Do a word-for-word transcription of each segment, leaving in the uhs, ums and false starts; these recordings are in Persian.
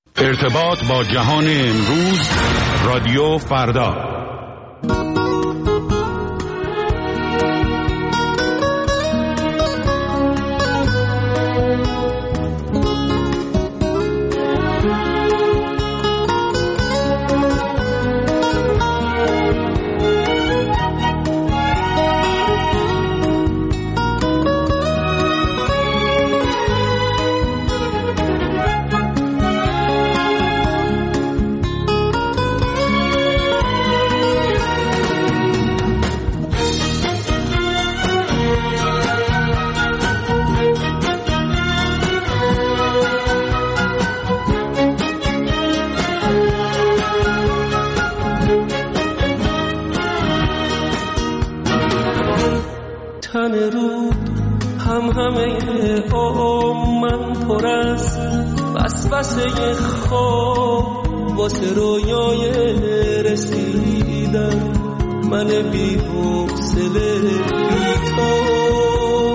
ارتباط با جهان امروز، رادیو فردا. تن رو هم همه آم من پر از وسوسه خواب، واسه رویای رسیدن من بی حوصله بی تو.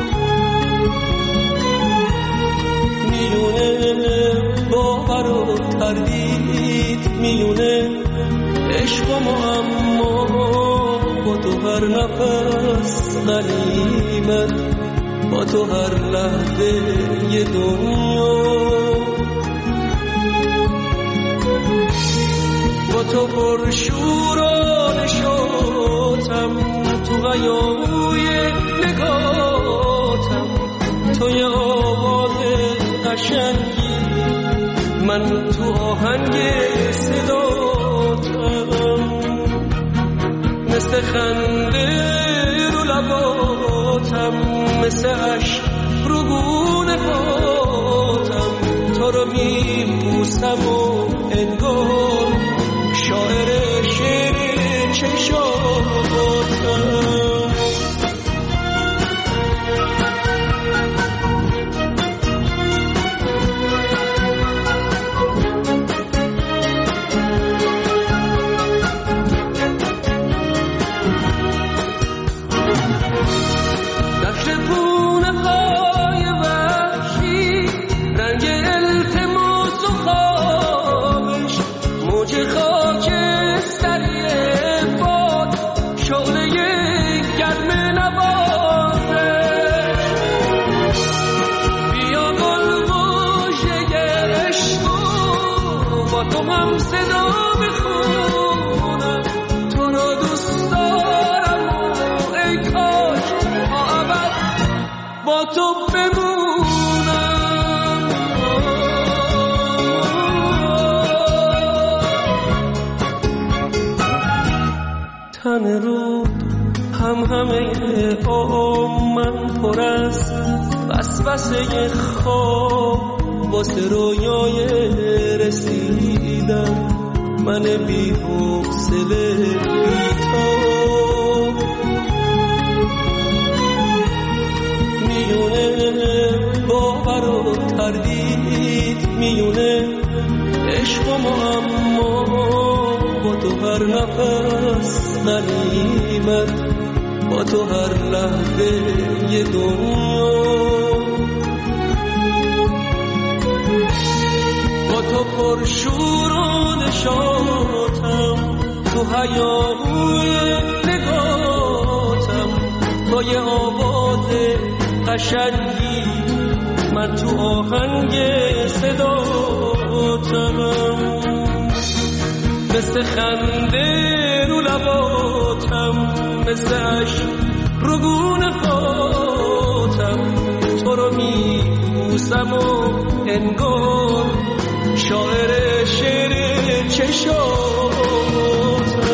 میونه باور و تردید، میونه عشق و معما، با تو هر نفس غنیمت، با تو هر لحظه یه دنیا. با تو پر شور و نشاطم، تو غیابوی نگاتم، تو یه آواز قشنگی، من تو آهنگ صداتم. مثل خنده رو لباتم، مثل عشق رو گونه فاتم، تو رو میبوسم و انگار شاعر شعر چشاتم. تن رو هم همه آم من پر از وسوسه خواب، واسه رویای رسیدن من بی حوصله بی تو. میونه باور و تردید، میونه عشق و معما، با تو هر نفس غنیمت، با تو هر لحظه یه دنیا. با تو پر شور و نشاطم، تو هیاهوی نگاتم، با یه آواز قشنگی، من تو آهنگ صداتم. مثل خنده رو لباتم، مثل عشق رو گونه فاتم، تو رو میبوسم و انگار شاعر شعر چشاتم.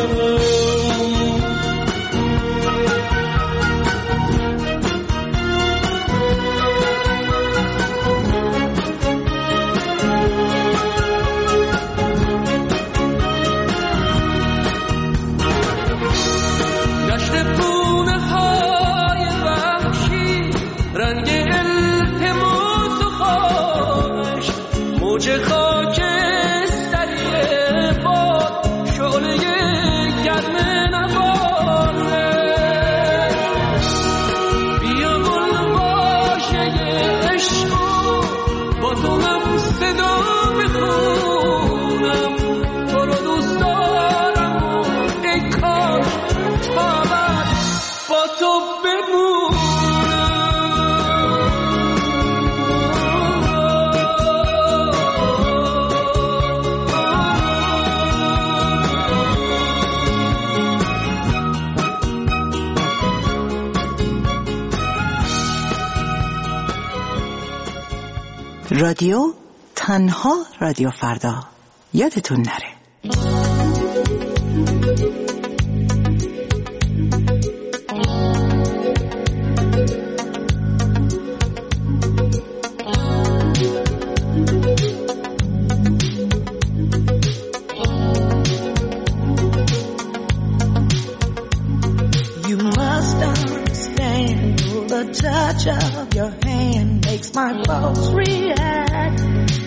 موج خاکستری باد، شعله گرم نواره، بیا گل باشه عشق، با تو هم صدا بخون. رادیو تنها رادیو فردا، یادتون نره. You must understand the touch of your hand makes my pulse react.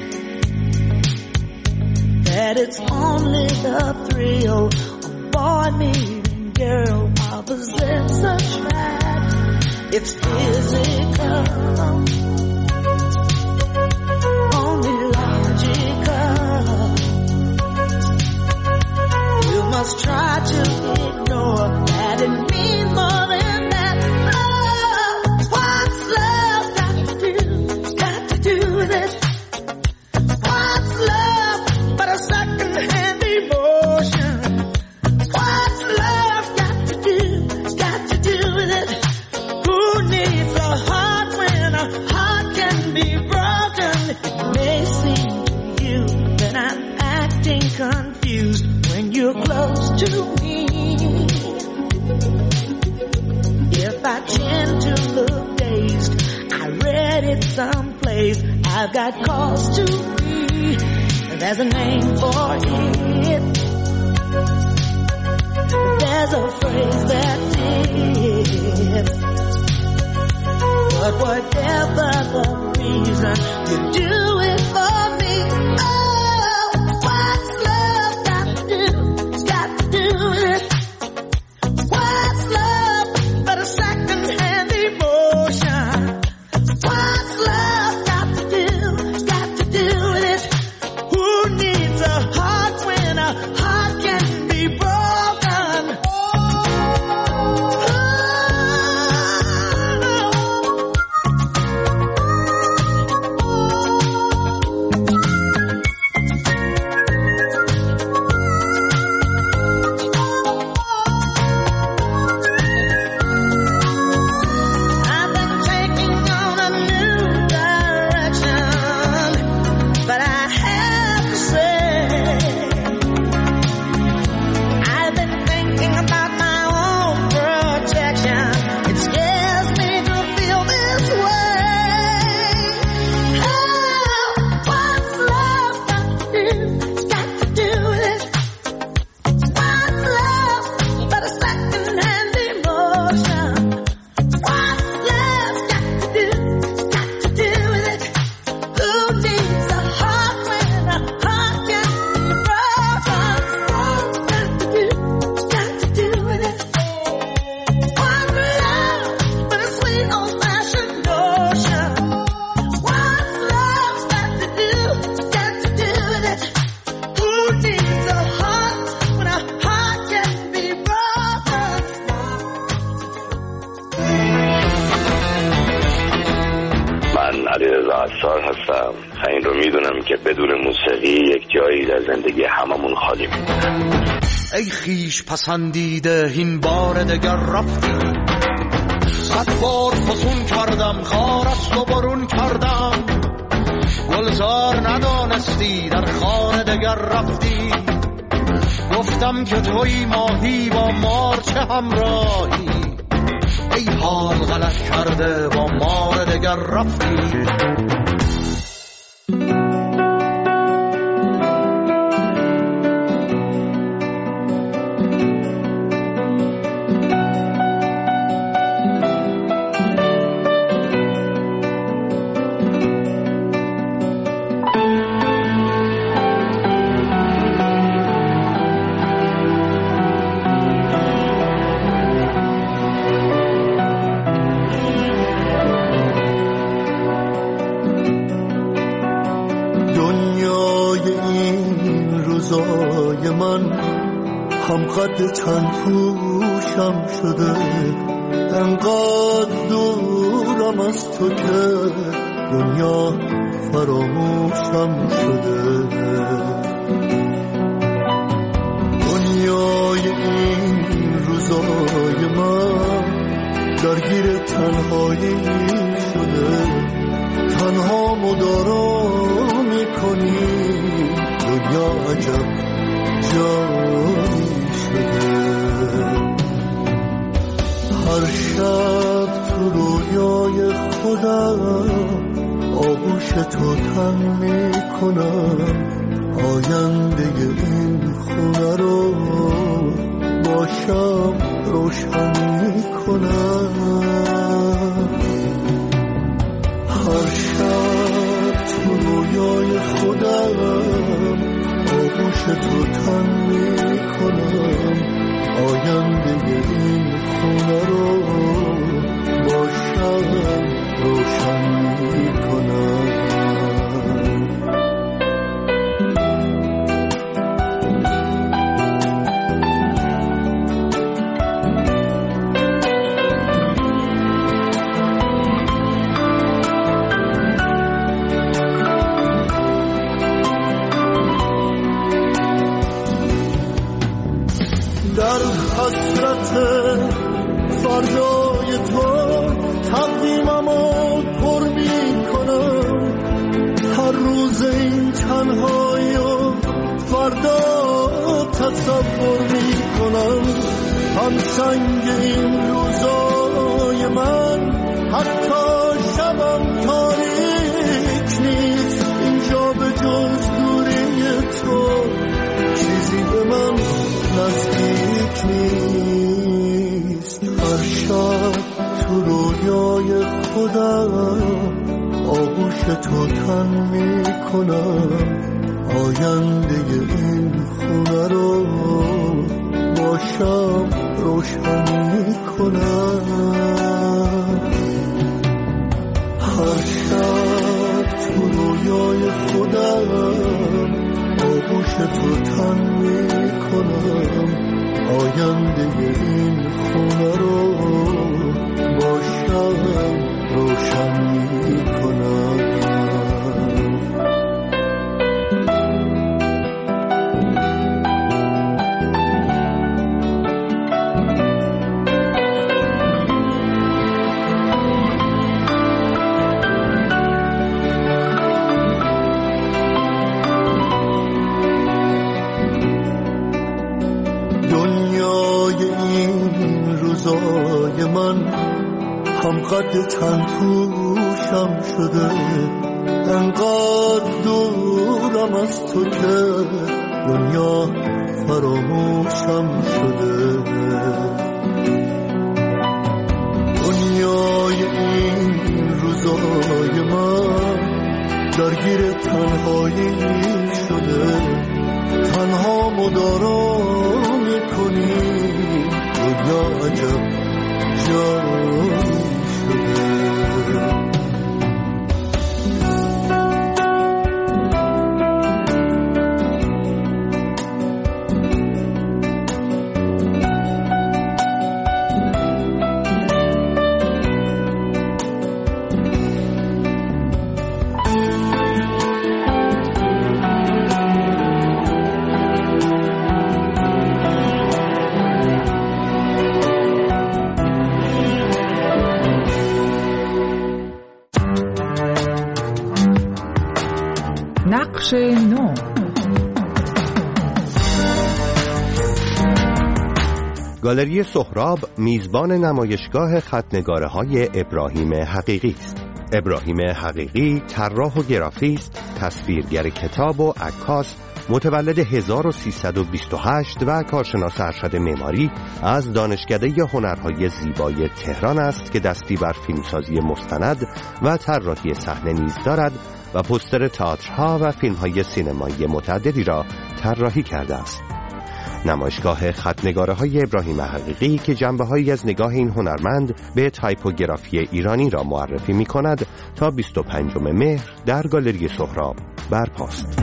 That it's only the thrill of boy meeting girl opposites attract. It's physical, only logical. You must try to ignore that it means more than that. Oh, what's love got to do? Got to do with it. What's love but a second-hand emotion? What's love got to do? Got to do with it. Who needs a heart when a heart can be broken? It may seem to you that I'm acting confused when you're close to me. If I tend to look dazed, I read it someplace. I've got cause to be. There's a name for it. There's a phrase that did. But whatever the reason, you do it for me. Oh, what's love got to do? Got to do with it. What's love but a second-hand emotion? What's love got to do? Got to do with it. Who needs a heart when a heart can be broken? I've been taking on a new direction, but I have to say, I've been thinking about my own protection. It scares me to feel this way. Oh, what's love got to do? Got to do with it. What's love but a second-hand emotion? What's love got to do? Got to do with it. Who needs a heart when a heart can be broken? Got to do, got to do with it. What's love but a sweet old-fashioned notion? What's love got to do? Got to do with it. Who needs a heart when a heart can be broken? من علیرضا عصار هستم و این رو میدونم که بدون موسیقی یک جایی در زندگی هممون خالی میمونه. ای خیش پسندیده این بار دگر رفتی، صد بار فسون کردم خار از تو برون کردم، گلزار ندانستی در خانه دگر رفتی، گفتم که توی ماهی با مار چه همراهی، ای حال غلط کرده با مار دگر رفتی. قد چند پوشم شده، انقدر دورم از تو که دنیا فراموشم شده. دنیای این روزای من درگیر تنهایی شده، تنها مدارا میکنی، دنیا عجب جایی شده. هر شب تو رویای خودم آغوش تو تن میکنم، آینده این خونه رو باشم روشن میکنم. هر شب تو رویای خودم آغوش تو تن میکنم، آینده این خونه رو باشم روشن میکنم. در حسرت فردای تو تقدیممو پر می کنم، هر روز این تنهایی و فردا تصور می کنم. هم سنگ این روزای من حتی شبم تاریک نیست، اینجا به جز دوری تو چیزی به من نزدیک نیست. هر شب تو رویای خودم آغوش تو تن میکنم، آینده این خونه رو باشم روشن میکنم. هر شب تو رویای خودم آغوش تو تن میکنم، آینده این خونه رو باشم روشن میکنم. من هم قد تن پوشم شده، انقدر دورم از تو که دنیا فراموشم شده. دنیای این روزای من درگیر تنهایی شده، تنها مدارا میکنی، دنیا عجب جایی شده. نقش نو. گالری سهراب میزبان نمایشگاه خط‌نگاره‌های ابراهیم حقیقی است. ابراهیم حقیقی طراح و گرافیست، تصویرگر کتاب و عکاس، متولد هزار و سیصد و بیست و هشت و کارشناس ارشد معماری از دانشکده هنرهای زیبای تهران است که دستی بر فیلمسازی مستند و طراحی صحنه نیز دارد و پوستر تئاترها و فیلم‌های سینمایی متعددی را طراحی کرده است. نمایشگاه خط‌نگاره‌های ابراهیم حقیقی که جنبه‌هایی از نگاه این هنرمند به تایپوگرافی ایرانی را معرفی می‌کند تا بیست و پنجم مهر در گالری سهراب برپاست.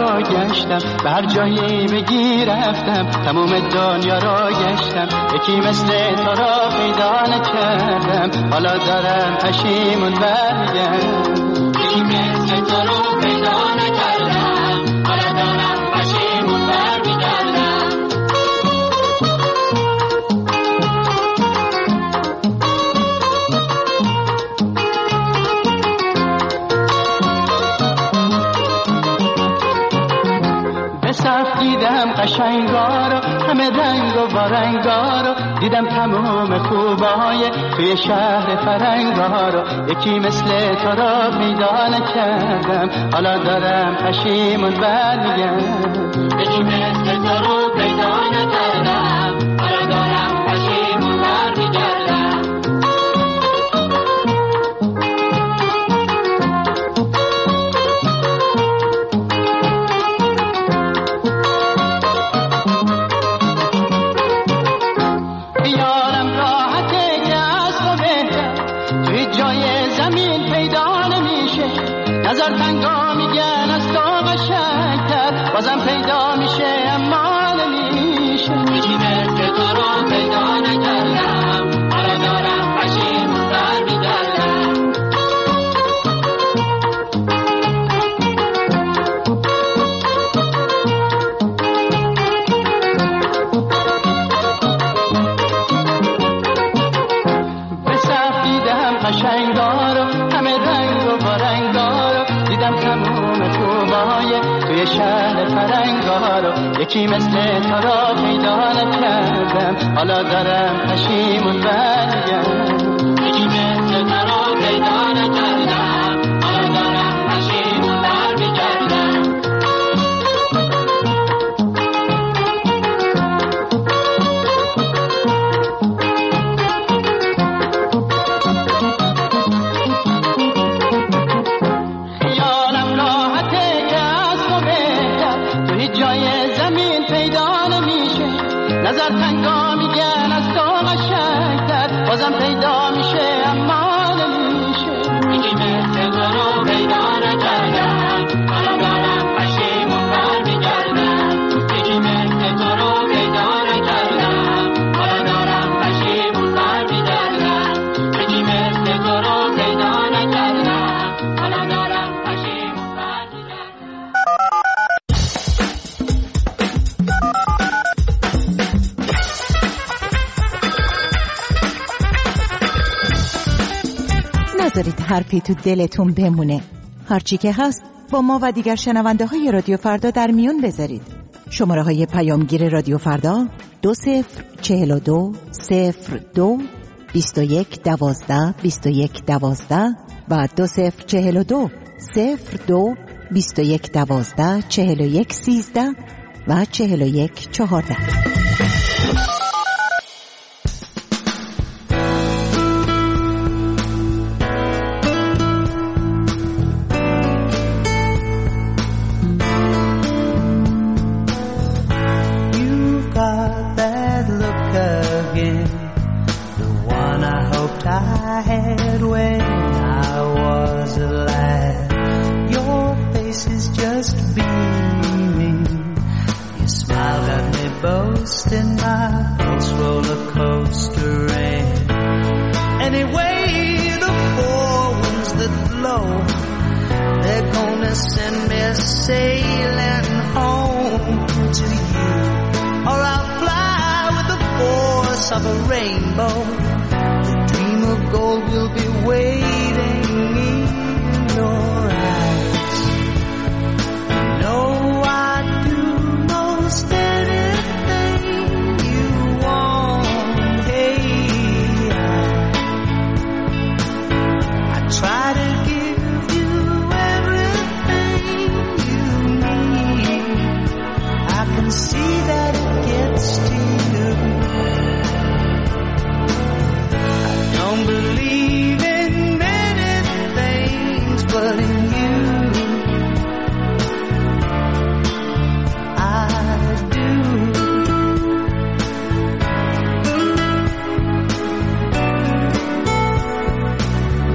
را گشتم، به هر جایی بگی رفتم، تموم دنیا را گشتم، یکی مثل تو را پیدا نکردم، حالا دارم پشیمون برمیگردم. یکی مثل تو را پیدا نکردم، حالا دارم پشیمون برمیگردم. دیدم قشنگارو، همه رنگ و وارنگارو، دیدم تمام خوبای توی شهر فرنگارو، یکی مثل تو را پیدا نکردم، حالا دارم پشیمون برمیگردم. یکی مثل تو رو پیدا نکردم، حالا دارم پشیمون برمیگردم. نظر تنگا میگن از تو قشنگتر، بازم پیدا میشه اما نمیشه. یکی مثل تو رو پیدا نکردم، حالا دارم پشیمون برمیگردم. به صف دیدم قشنگارو، همه رنگ و وارنگارو، دیدم تموم خوبای توی شهر فرنگارو، یکی مثل تو را پیدا نکردم، حالا دارم پشیمون برمیگردم. یکی مثل تو را پیدا نکردم، حالا دارم پشیمون برمیگردم. نظر تنگا میگن از تو قشنگتر، بازم پیدا میشه اما نمیشه. یکی مثل تو رو پیدا نکردم، حالا دارم پشیمون برمیگردم. یکی مثل تو رو پیدا نکردم، حالا دارم پشیمون برمیگردم. یکی مثل تو رو پیدا نکردم، حالا دارم پشیمون برمیگردم. نذارید حرفی تو دلتون بمونه. هرچی که هست با ما و دیگر شنونده های رادیو فردا در میون بذارید. شماره های پیامگیر رادیو فردا دو صفر چهل و دو صفر دو بیست و یک دوازده بیست و یک دوازده و دو صفر چهل و دو صفر دو بیست و یک دوازده چهل و یک سیزده و چهل و یک چهارده. I had when I was alive. Your face is just beaming. You smiled at me boasting my pulse roller coaster ran. Anyway, the four winds that blow, they're gonna send me sailing home to you. Or I'll fly with the force of a rainbow. Of gold will be waiting in your eyes. You know I'd do most anything you want. Hey, I, I try to give you everything you need. I can see that it gets to you. Don't believe in many things, but in you I do.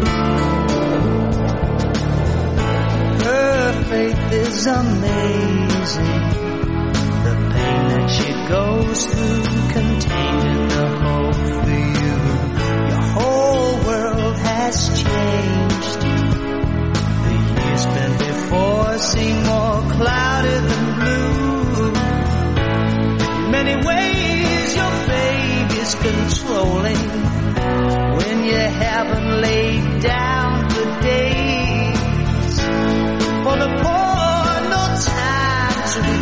Her faith is amazing.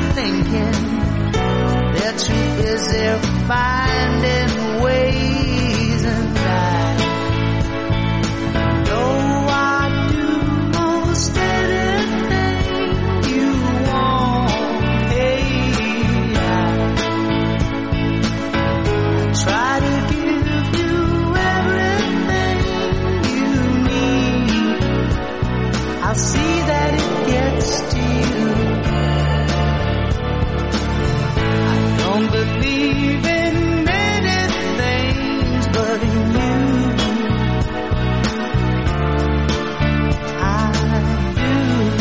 thinking they're too busy finding ways, and I know I do most anything you want. Hey, I, I try to give you everything you need. I see that it gets to you. I don't believe in many things, but in you I do.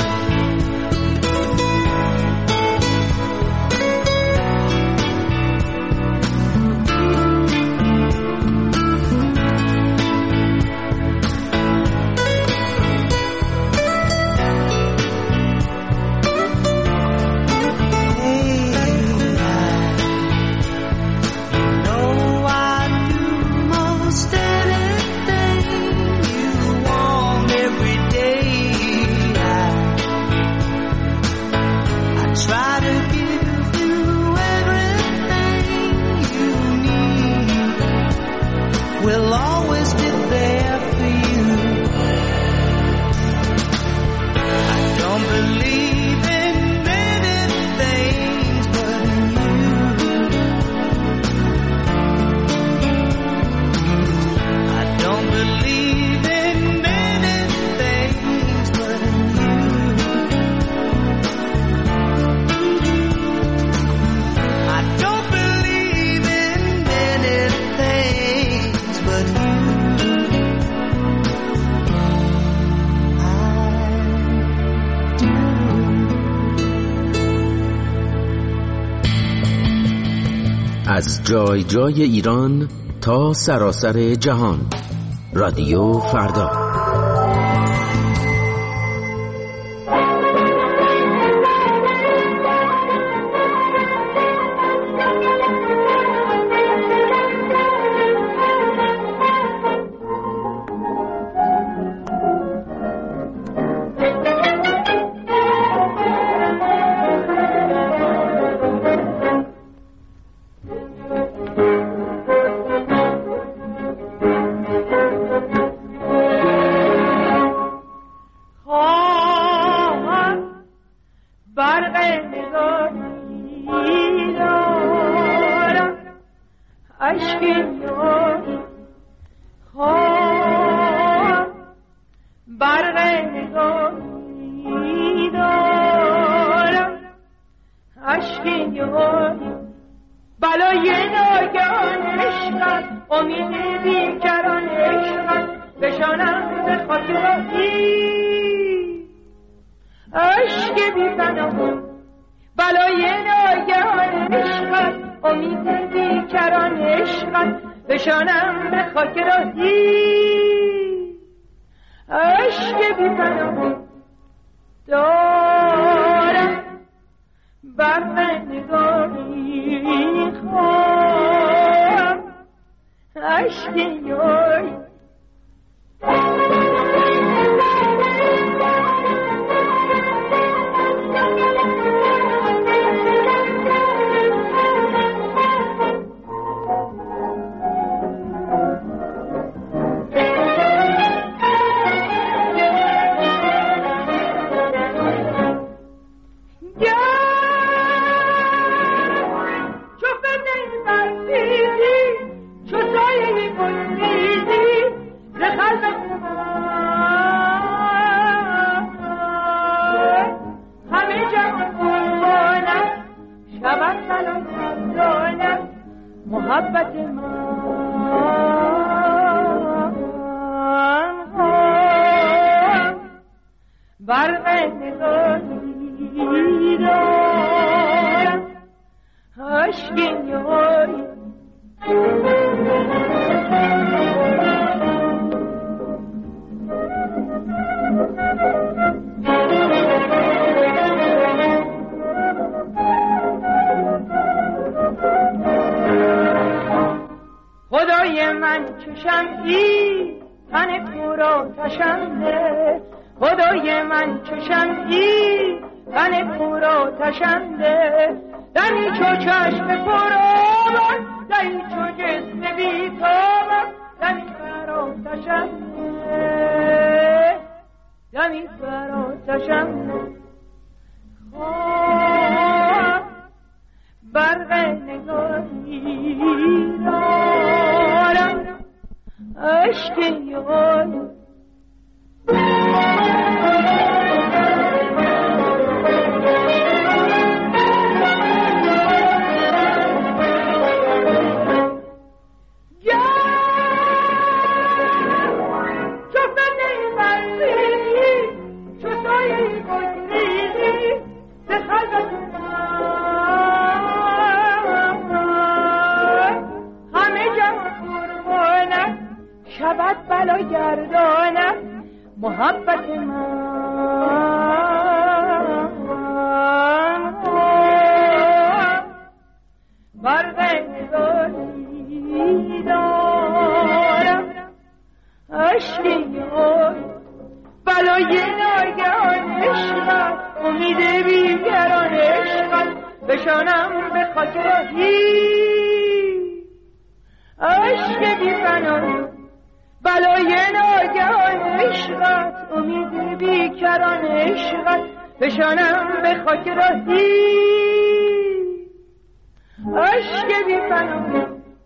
We'll always be there for you. I don't believe in many things, but in you I don't believe in many things, but in you I don't believe in many things, but you I do. از جای جای ایران تا سراسر جهان، رادیو فردا. خدای من چشم ای تن پر آتشم ده، خدای من چشم ای تن پر آتشنده دمی چو چشم پر آبم دمی چو جسم بیتابم دمی پر آتشنده دمی پر آتشنده خواه برق نگاهی دارم عشق یارم شود بلا گردانم محبت من برق نگاهی دارم عشق یار بلای ناگهان عشقت امید بیگران عشقت بشانم به خاک راهی عشق بی فنا بلای ناگهان عشقت امید بیکران عشقت بشانم به خاک راهی عشق بی فنا.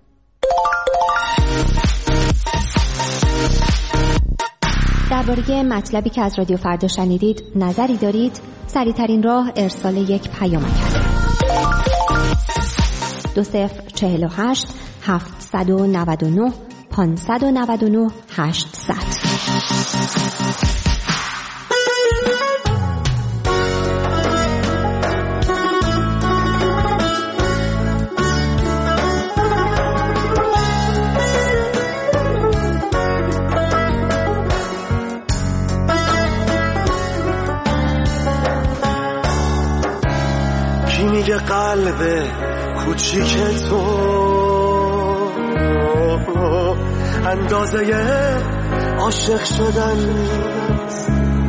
درباره مطلبی که از رادیو فردا شنیدید نظری دارید؟ سریع‌ترین راه ارسال یک پیامک است. دو صفر چهل و هشت هفتصد و نود و نه پانصد و نود و نه هشتصد. کی میگه قلب کوچیک تو اندازه عاشق شدن نیست؟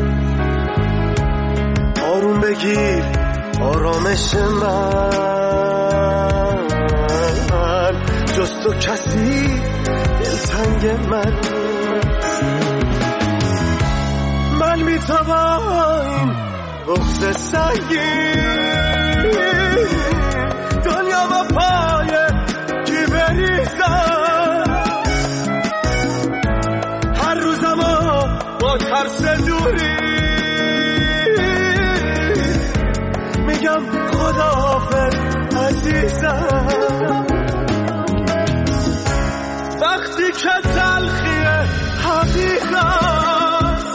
آروم بگیر آرامش من جز تو کسی دلتنگ من نیست. من میتوان این بغض سنگین دنیا و پای کی بریزم هر روزم با ترس دوری میگم خداحافظ عزیزم وقتی که تلخی حقیقت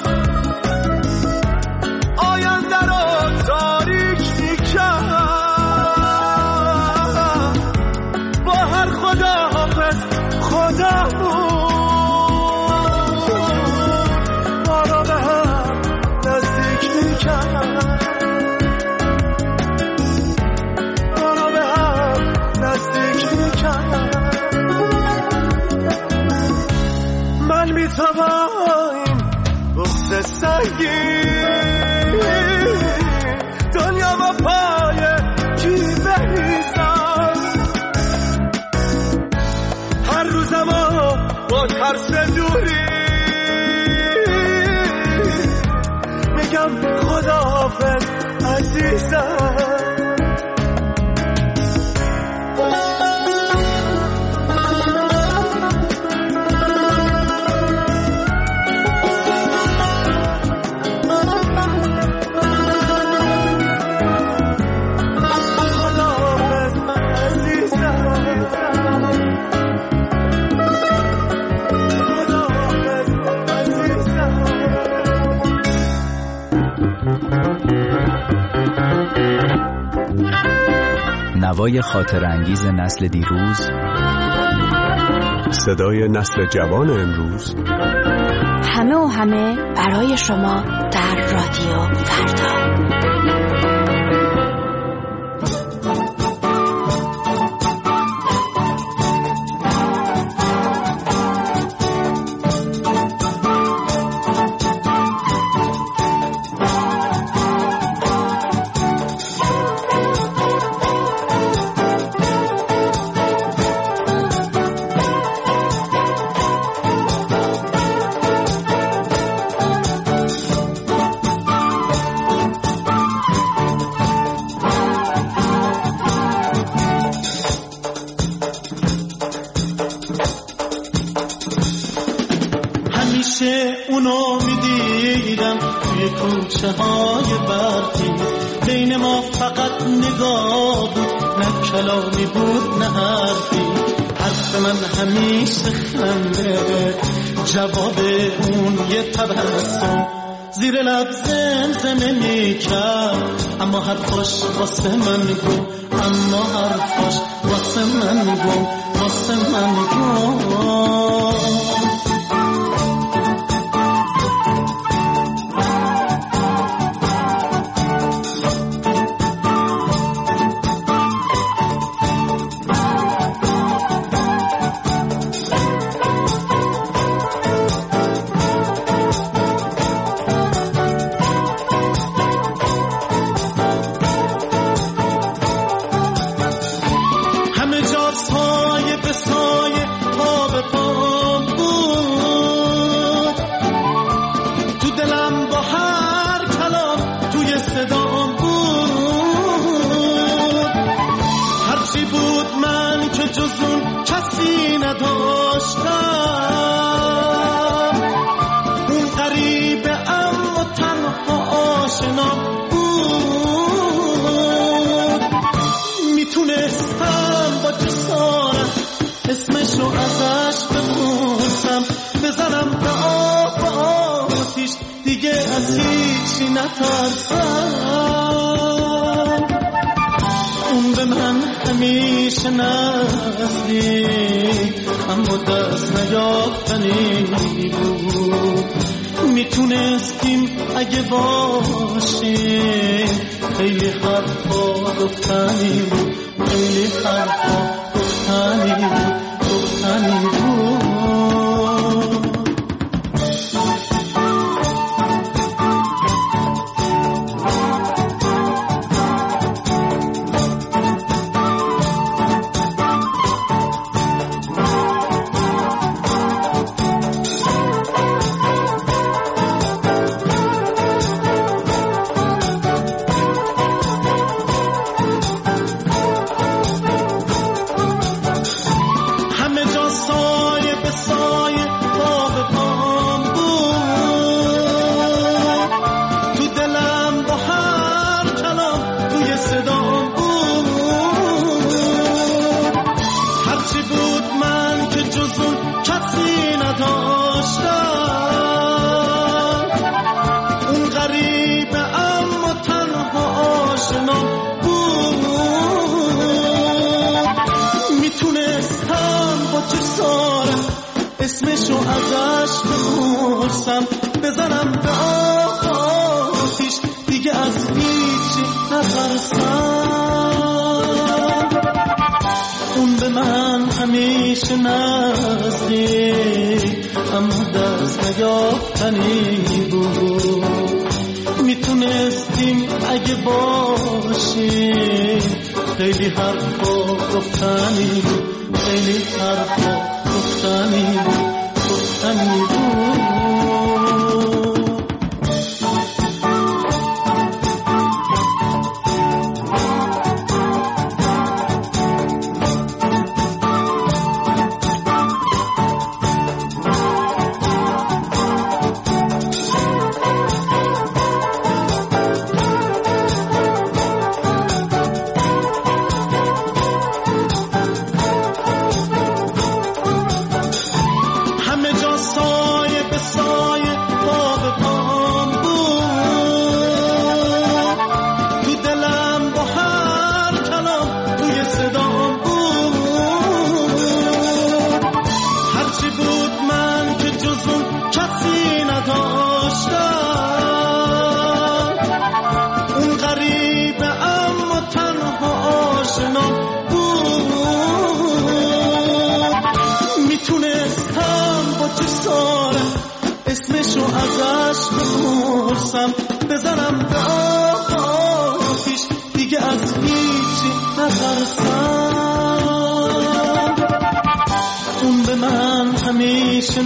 آینده رو تاریک میکرد با هر خداحافظ خدامون ما را به هم نزدیک میکرد ما را به هم نزدیک میکرد. من میتوان این بغض سنگین دنیا و پای کی بریزم هر روزم با ترس دوری میگم خداحافظ عزیزم. نوای خاطر انگیز نسل دیروز، صدای نسل جوان امروز، همه و همه برای شما در رادیو فردا. کوچه های برقی، بین ما فقط نگاه بود، نه کلامی بود نه حرفی. حرف من همیشه خنده، جواب اون یه تبسم، زیر لب زمزمه میکرد، اما حرفاش واسه من گو، اما حرفاش واسه من گو، واسه من گو. اون به من همیشه نزدیک، اما دست نیافتنی بود. میتونستیم اگه باشیم، خیلی حرفا گفتنی بود، خیلی حرفا گفتنی بود، گفتنی بود. اسمشو ازش بپرسم، بزنم به آتیش، دیگه از هیچی نترسم. اون به من همیشه نزدیک، اما دست نیافتنی بود. میتونستیم اگه باشیم، خیلی حرفا گفتنی بود، خیلی حرفا گفتنی بود، گفتنی بود. اسمشو ازش بپرسم، بزنم به آتیش، دیگه از هیچی نترسم. اون به من همیشه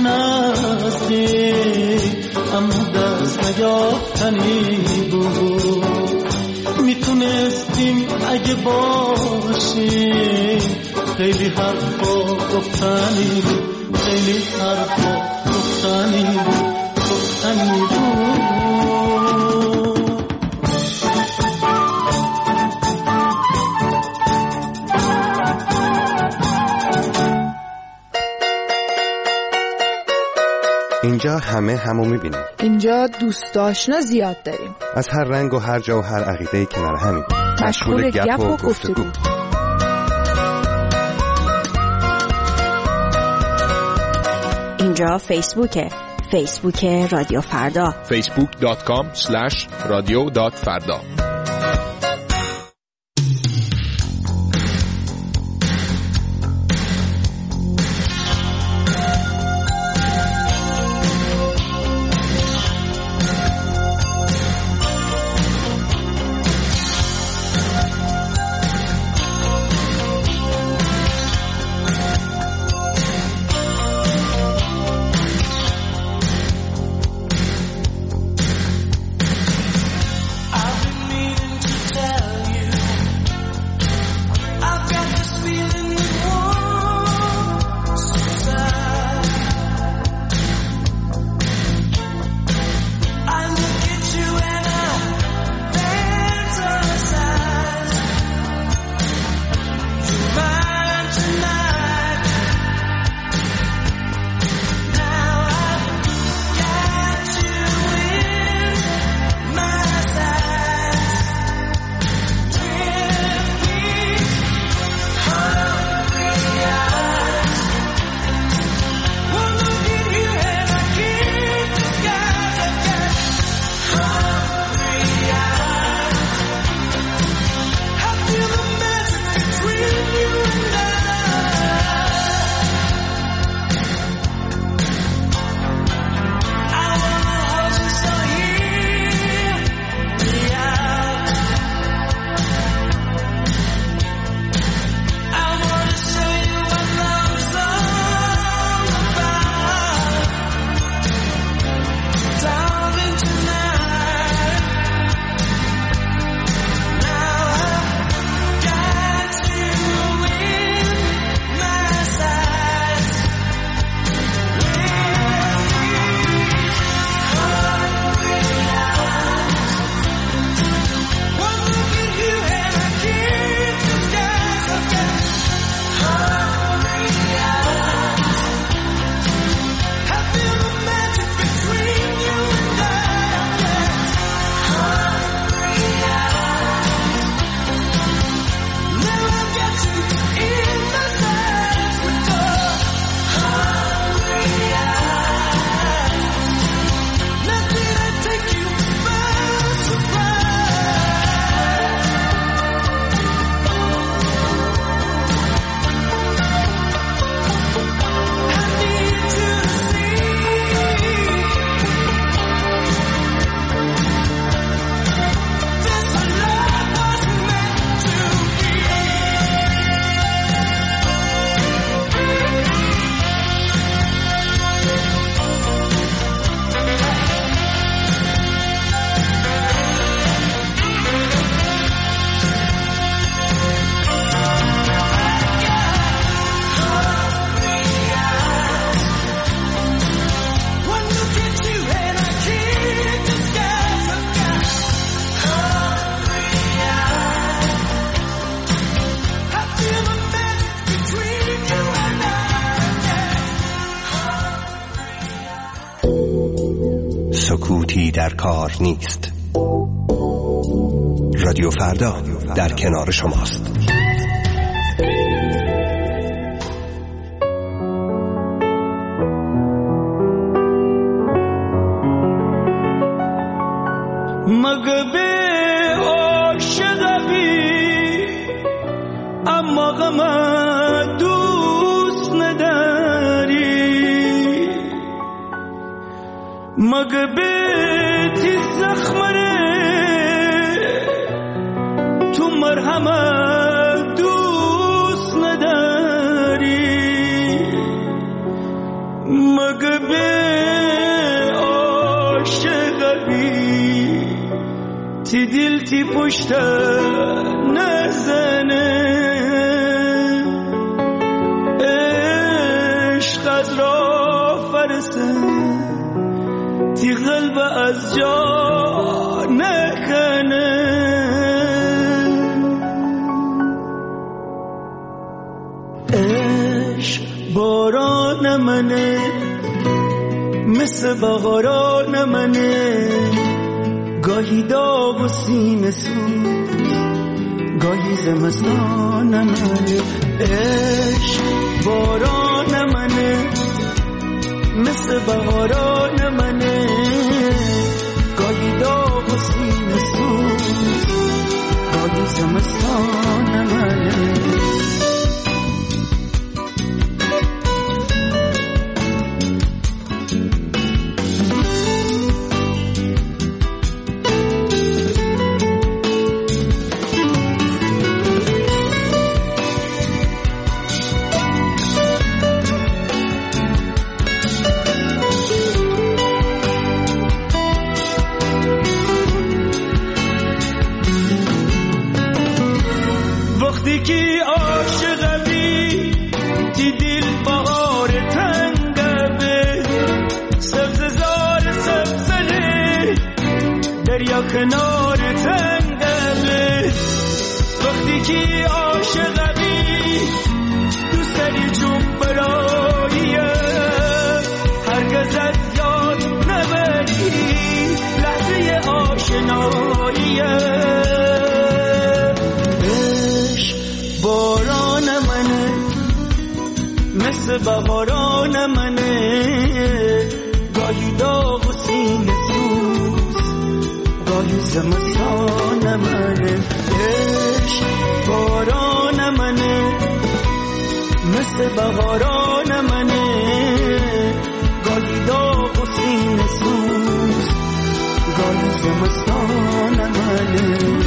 نزدیک، اما دست نیافتنی بود. میتونستیم اگه باشیم، خیلی حرفا گفتنی بود، خیلی حرفا گفتنی بود، گفتنی بود. اینجا همه همو میبینیم. اینجا دوست آشنا زیاد داریم. از هر رنگ و هر جا و هر عقیده‌ای کنار همین. مشغول گپ و گفتگو. اینجا فیسبوکه. فیسبوک رادیو فردا. فیسبوک دات کام اسلش رادیو دات فردا. سکوتی در کار نیست. رادیو فردا در کنار شماست. مگه به عاشقی اما غم دوست نداری، مگه به تی زخمره تو مرحمت دوست نداری، مگه به عاشقی تی دل تی پشت نزنه، عشق از را فرسته تی قلب از جا نکنه. عشق باران منه مثل بهاران منه، گاهی داغ و سینه سوز، گاهی زمستان منه. عشق باران منه، مثل بهاران منه، گاهی داغ و سینه سوز، گاهی زمستان منه. کنار تنگمه وقتی که عاشقمی دوست داری جون براییم هرگز از یاد نبری لحظه آشناییم. عشق باران منه، مثل بهاران منه، گاهی داغ و سینه سوز، گاهی زمستان منه. عشق باران منه، مثل بهاران منه، گاهی داغ و سینه سوز، گاهی زمستان منه.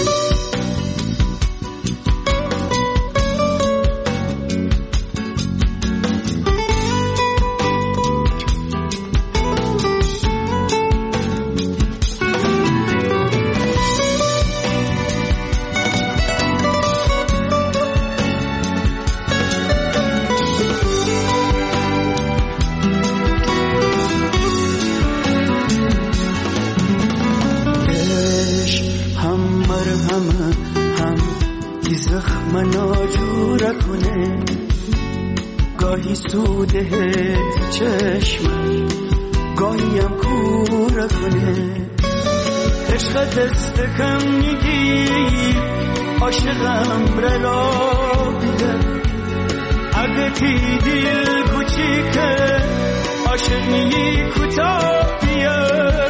گاهی سوده چشم، گاهی هم کور کنه. عشق دست کم میگی، عاشقم را بیده. اگه تی دل کوچیکه، عاشق میگی کوتاه بیا.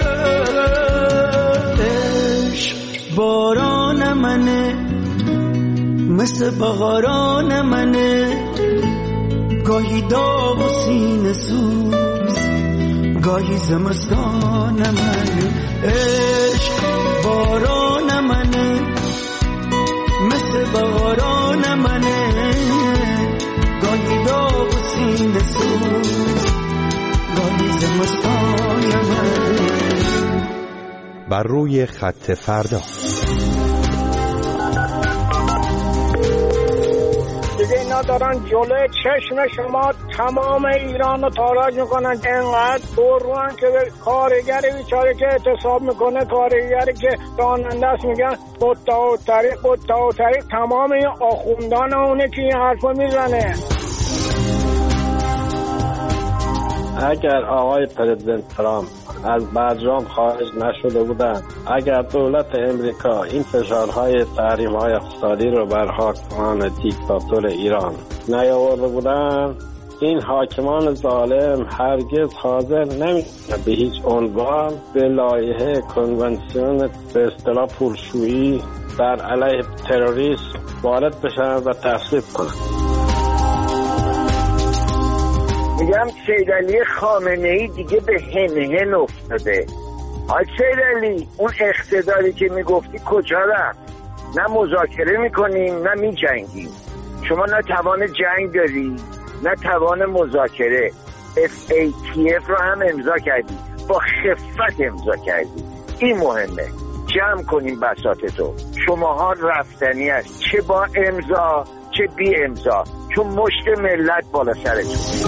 عشق باران منه، مثل بهاران منه، گاهی داغ و سینه سوز، گاهی زمستان منه. عشق باران منه، مثل بهاران منه، گاهی داغ و سینه سوز، گاهی زمستان منه. بر روی خط فردا دیگه اینا دارن جلوی چشم شما تمام ایران رو تاراج میکنن. انقدر بروان که به کارگر بیچاره که اعتصاب میکنه، کارگری که راننده است میگن قطع و طریق قطع و طریق. تمام این آخوندان اونه که این حرف میزنه. اگر آقای پرزیدنت ترامپ از برجام خارج نشده بودند، اگر دولت امریکا این فشارهای تحریم‌های اقتصادی رو بر حاکمان دیکتاتور ایران نیاورده بودند، این حاکمان ظالم هرگز حاضر نمی‌شدند به هیچ عنوان به لایحه کنونسیون به اصطلاح پولشویی در علیه تروریسم وارد بشن و تصویب کنند. میگم سید علی خامنه‌ای دیگه به هنهن افتاده. آی سید علی، اون اقتداری که میگفتی کجا رفت؟ نه مذاکره میکنیم نه میجنگیم. شما نه توان جنگ داری نه توان مذاکره. اف ای تی اف رو هم امضا کردی، با خفت امضا کردی. این مهمه، جمع کنیم بساطتو. شماها رفتنی است، چه با امضا چه بی امضا، چون مشت ملت بالا سرتون.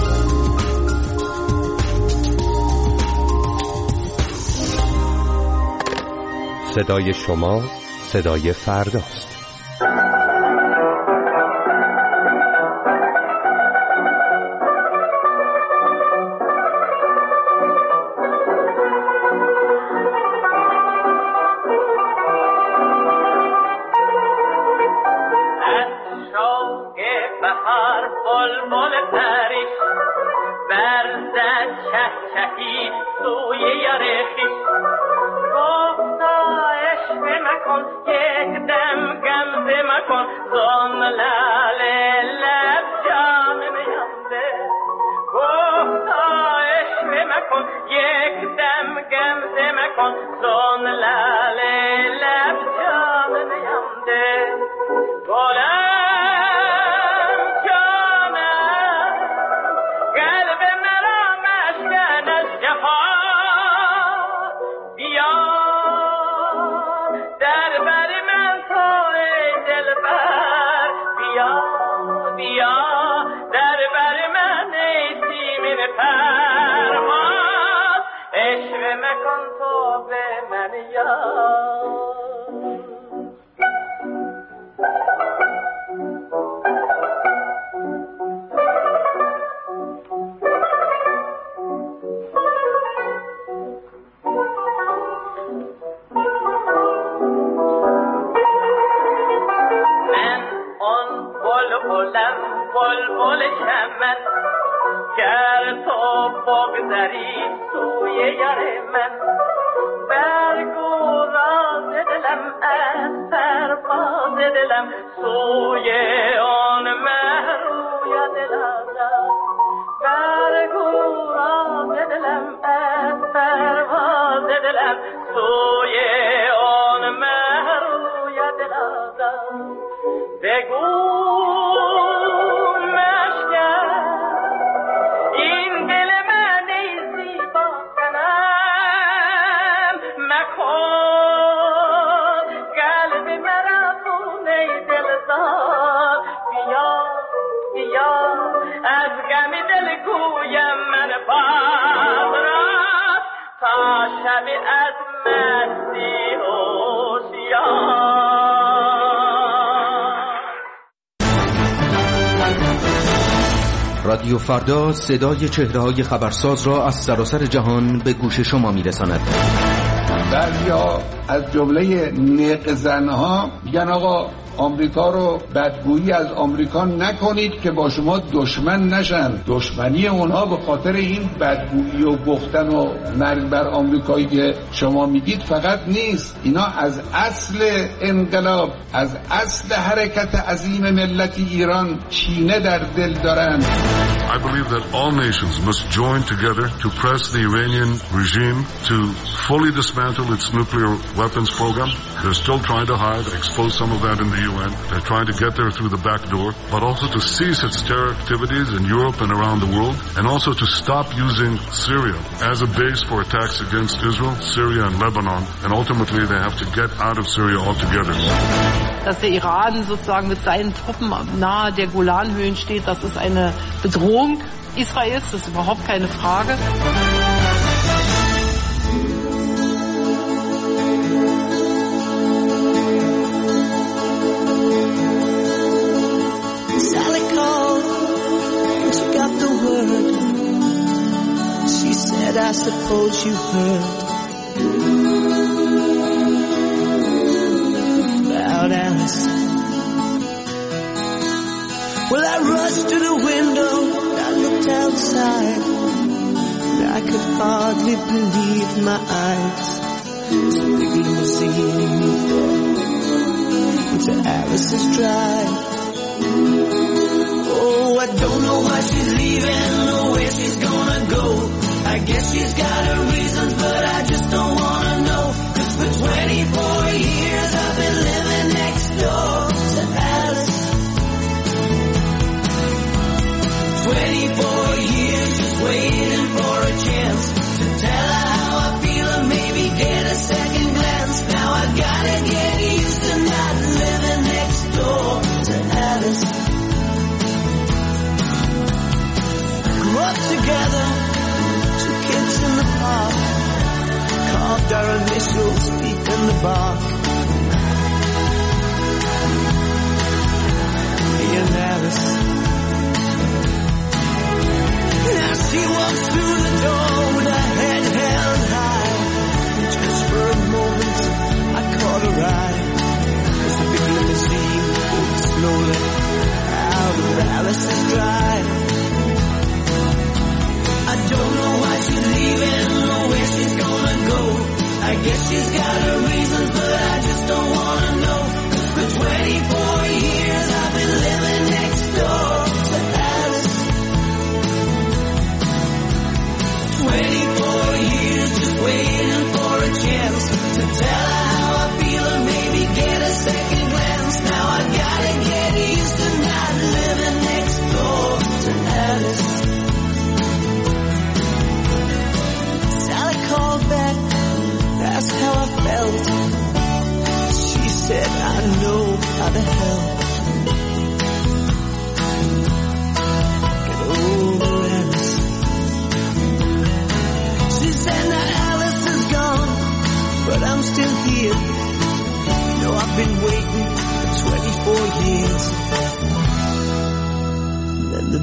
صدای شما صدای فرداست. بهار بلبل پریش برزد چهچهی سوی یار خویش گفتا عشق مکن یک دم غمزه مکن زان لعل لب جام میانده گفتا عشق مکن یک دم غمزه مکن زان لعل لب جام میانده گلم بلبل چمن گر تو بگذری سوی یار من برگو راز دلم از پرواز دلم سوی آن مه روی دلم برگو راز دلم از پرواز دلم سوی آن مه روی دلم بگو رادیو فردا صدای چهره‌های خبرساز را از سراسر جهان به گوش شما می‌رساند. بعضیا از جمله نق زنها میگن آقا آمریکا رو بدگویی از آمریکا نکنید که با شما دشمن نشن. دشمنی اونها به خاطر این بدگویی و گفتن و مرگ بر آمریکایی که شما میگید فقط نیست، اینا از اصل انقلاب، از اصل حرکت عظیم ملت ایران کینه در دل دارن. I believe that all nations must join together to press the Iranian regime to fully dismantle its nuclear weapons program. They're still trying to hide, expose some of that in the U N. They're trying to get there through the back door, but also to cease its terror activities in Europe and around the world, and also to stop using Syria as a base for attacks against Israel, Syria and Lebanon, and ultimately they have to get out of Syria altogether. Dass der Iran sozusagen mit seinen Truppen nahe der Golanhöhen steht, das ist eine Bedrohung Israels, das ist überhaupt keine Frage. Sally called and she got the word. She said, I suppose you heard about Alice. Well, I rushed to the window, I looked outside, and I could hardly believe my eyes. It's a big limousine into Alice's drive. Oh, I don't know why she's leaving or where she's gonna go. I guess she's got her reasons, but I just don't wanna know. 'Cause for twenty-four years I've been living next door to Alice. twenty-four years just waiting for a chance to tell her how I feel and maybe get a second glance. Now I gotta get used to not living next door to Alice. Grew up together, two kids in the park, carved our initials deep in the bark. Me and Alice. Now she walks through the door with her head held high, and just for a moment I caught her eye as the big limousine moved slowly out of Alice's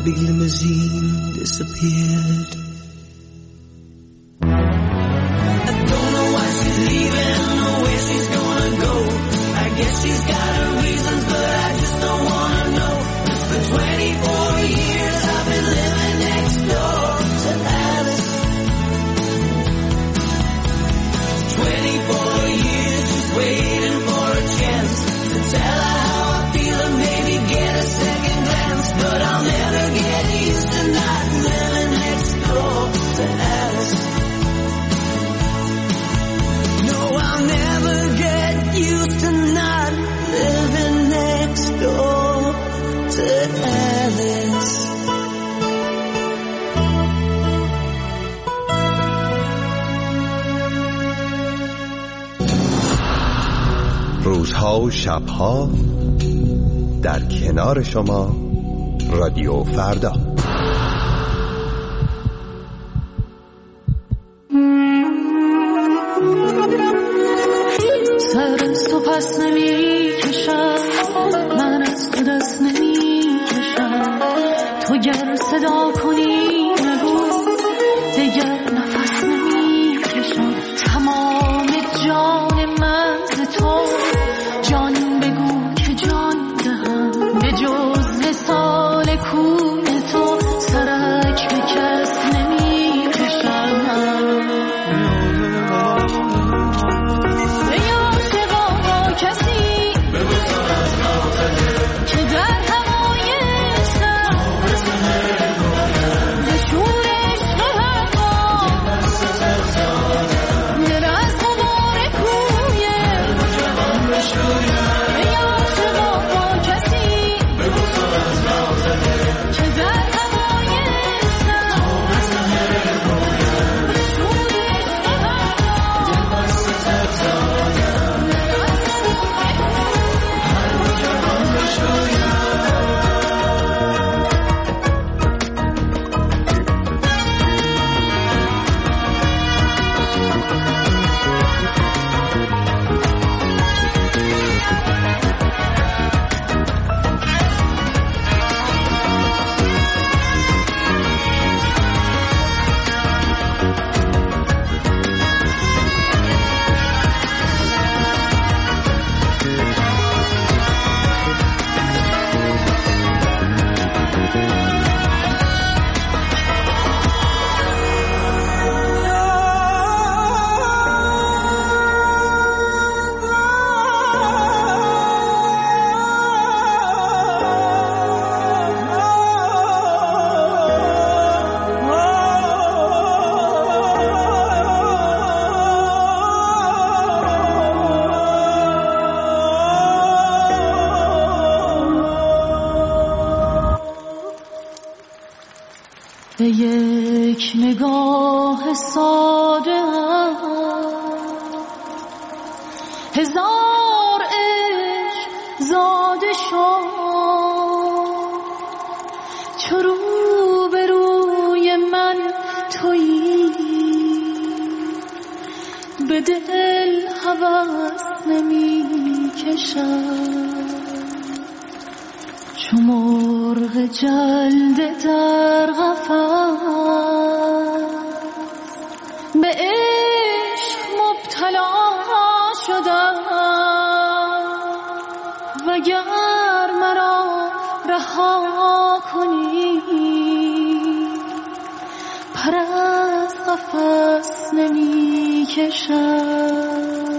big limousine disappeared. I don't know why she's leaving or where she's gonna go. I guess she's got her reasons, but I just don't wanna know. For twenty-four years I've been living next door to Alice. twenty-four years just waiting for a chance to tell her how I feel and maybe get a second glance. But I'll never get used to not living next door to Alice. No, I'll never get used to not living next door to Alice. روزها و شبها در کنار شما رادیو فردا. سر از تو پس نمی کشم، من از تو دست نمی کشم. تو گر صدا کنی نگو دیگر نفس نمی کشم. تمام جان من ز تو، جان بگو که جان دهم. به جز وصال کوی تو سرک به کس نمی کشم. به یک نگاه ساده هزار عشق زاده شد. چو رو به روی من تویی، به دل هوس نمی کشم. چو مرغ جلده در قفس به عشق مبتلا شدم. وگر مرا رها کنی، پر از قفس نمی کشم.